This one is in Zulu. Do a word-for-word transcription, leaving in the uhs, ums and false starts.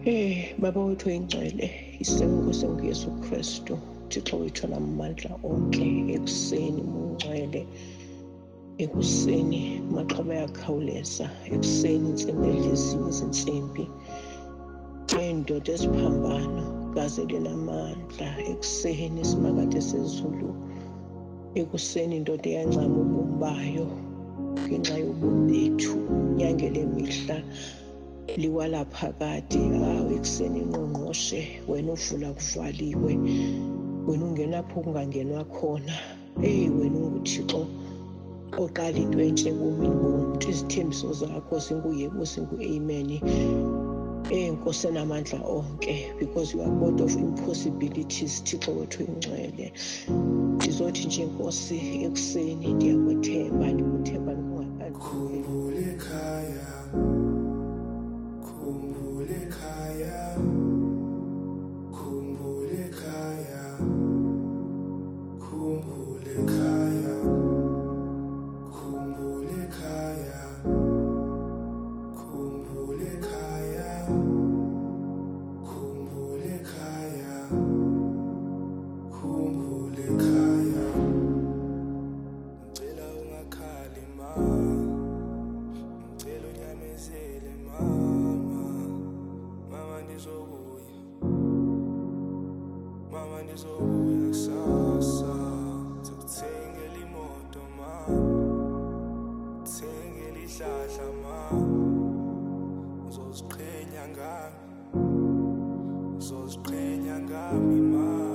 Eh baba wethu oyingcwele, isenkosi nguYesu Kristu, Thixo wethu namandla onke. Ekuseni mungcwele, ekuseni maxhoba yakhawuleza, ekuseni intsimbi edliziwe izinsimbi, indoda eziphambano gazele namandla, ekuseni isimakade sezulu, ekuseni indoda eyancama ubomi bayo ngenxa yobomi bethu, nyangele mihla liwala phakade. Awu ekuseni ingqongqoshe, wena uvula kuvaliwe, wena ungenapho kungangenwa khona. Eyi wena unguThixo oqala into entsha ebomini bomntu, izithembiso zakho zinguyebo zingu-amen. Enkosi enamandla onke, because you are God of impossibilities, Thixo wethu oyingcwele. Ndizothi nje Nkosi ekuseni ndiyakuthemba, ndikuthemba ndikungakandluli. Khumbula ekhaya, khumbula ekhaya, khumbula ekhaya, khumbula ekhaya, khumbula ekhaya, khumbula ekhaya, khumbula ekhaya, khumbula ekhaya. Ngicela ungakhali ma, ngicela unyamezele mama, mama ndizobuya, mama ndizobuya kusasa. Ngikuthengela imoto ma, ngikuthengela ihlahla ma, uzoziqhenya ngami, uzoziqhenya ngami ma.